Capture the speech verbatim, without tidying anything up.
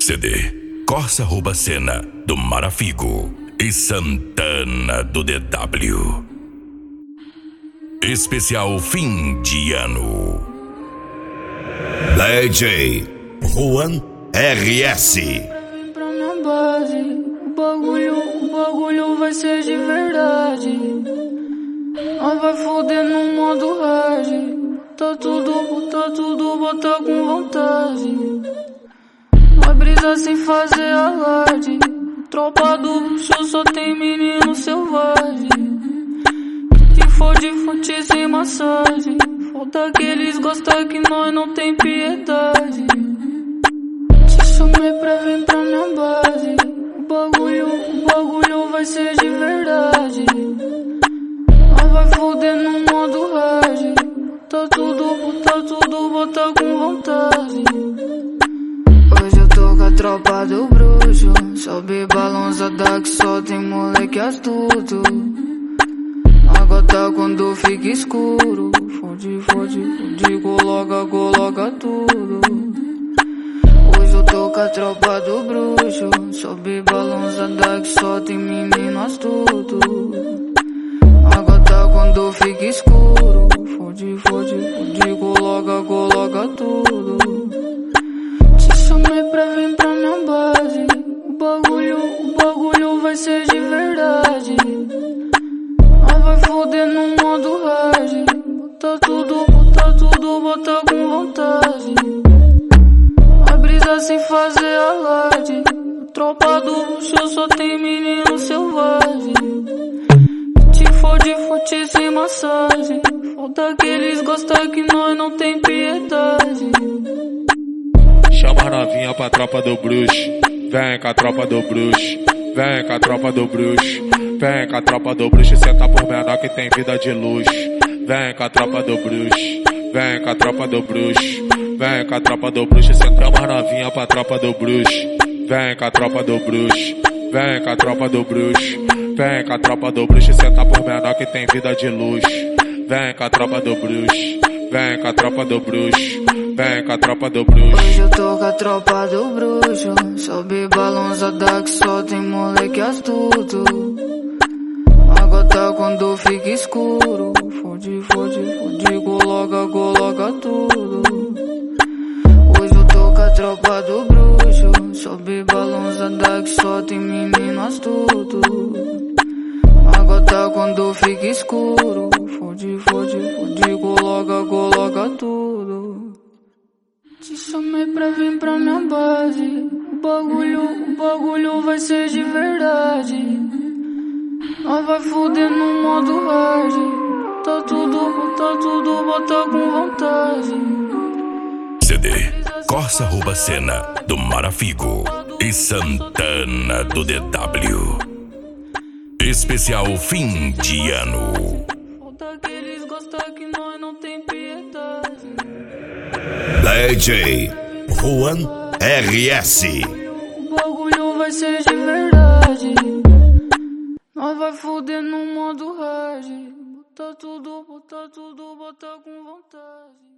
C D Corsa rouba cena do Marafigo e Santana do D W. Especial fim de ano. D J Juan R S. Vem pra minha base, o bagulho, o bagulho vai ser de verdade. Nós vai foder no modo hard. Tá tudo, tá tudo, bota com vontade. Vai brisar sem fazer alarde. Tropa do luxo só tem menino selvagem. Se for de fonte sem massagem, falta que eles gostam que nós não tem piedade. Te chamei pra vir pra minha base. O bagulho, o bagulho vai ser de verdade. Nós vai foder no modo hard. Tá tudo, tá tudo, bota com vontade. Hoje eu tô com a tropa do bruxo. Sobe balançada que só tem moleque astuto. A gota quando fica escuro, fode, fode, fode, coloca, coloca tudo. Hoje eu tô com a tropa do bruxo. Sobe balançada que só tem menino astuto. A gota quando fica escuro, fode, fode, fode, coloca, coloca tudo. Te chamei pra vir pra minha base. O bagulho, o bagulho vai ser de verdade. Nós vai foder no modo hard. Bota tudo, bota tudo, bota com vontade. Vai brisar sem fazer alarde. Tropa do luxo só tem menino selvagem. Te fode, fode sem massagem. Falta que eles gostam que nós não tem piedade. Chama a novinha pra tropa do bruxo. Vem com a tropa do bruxo. Vem com a tropa do bruxo. Vem com a tropa do bruxo. Senta por menor que tem vida de luxo. Vem com a tropa do bruxo. Vem com a tropa do bruxo. Vem com a tropa do bruxo. Senta mais novinha pra tropa do bruxo. Vem com a tropa do bruxo. Vem com a tropa do bruxo. Vem com a tropa do bruxo. Senta por menor que tem vida de luxo. Vem com a tropa do bruxo. Vem com a tropa do bruxo. Vem com a tropa do bruxo. Hoje eu tô com a tropa do bruxo. Sobe balançada que só tem moleque astuto. A gota quando fica escuro, fode, fode, fode, coloca, coloca tudo. Hoje eu tô com a tropa do bruxo. Sobe balançada que só tem menino astuto. A gota quando fica escuro, fode, fode, fode, coloca, coloca tudo. Te chamei pra vir pra minha base. O bagulho, o bagulho vai ser de verdade. Nós vai foder no modo hard. Tá tudo, tá tudo, bota com vontade. C D Corsa rouba cena do Marafigo e Santana do D W. Especial fim de ano. Falta que eles gostam que nós não tem piedade. D J Juan R S. O bagulho vai ser de verdade. Nós vai foder no modo hard. Bota tudo, bota tudo, bota com vontade.